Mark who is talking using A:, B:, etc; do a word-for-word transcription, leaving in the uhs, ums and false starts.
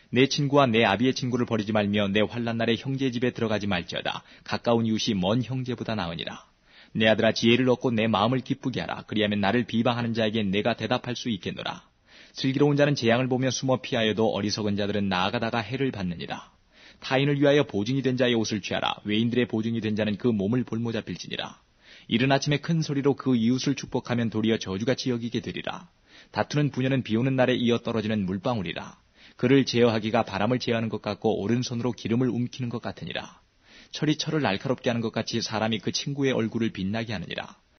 A: 내 친구와 내 아비의 친구를 버리지 말며 내 환난 날에 형제의 집에 들어가지 말지어다. 가까운 이웃이 먼 형제보다 나으니라. 내 아들아, 지혜를 얻고 내 마음을 기쁘게 하라. 그리하면 나를 비방하는 자에게 내가 대답할 수 있겠노라. 슬기로운 자는 재앙을 보며 숨어 피하여도 어리석은 자들은 나아가다가 해를 받느니라. 타인을 위하여 보증이 된 자의 옷을 취하라. 외인들의 보증이 된 자는 그 몸을 볼모자 빌지니라. 이른 아침에 큰 소리로 그 이웃을 축복하면 도리어 저주같이 여기게 되리라. 다투는 부녀는 비오는 날에 이어 떨어지는 물방울이라. 그를 제어하기가 바람을 제어하는 것 같고 오른손으로 기름을 움키는 것 같으니라. 철이 철을 날카롭게 하는 것 같이 사람이 그 친구의 얼굴을 빛나게 하느니라.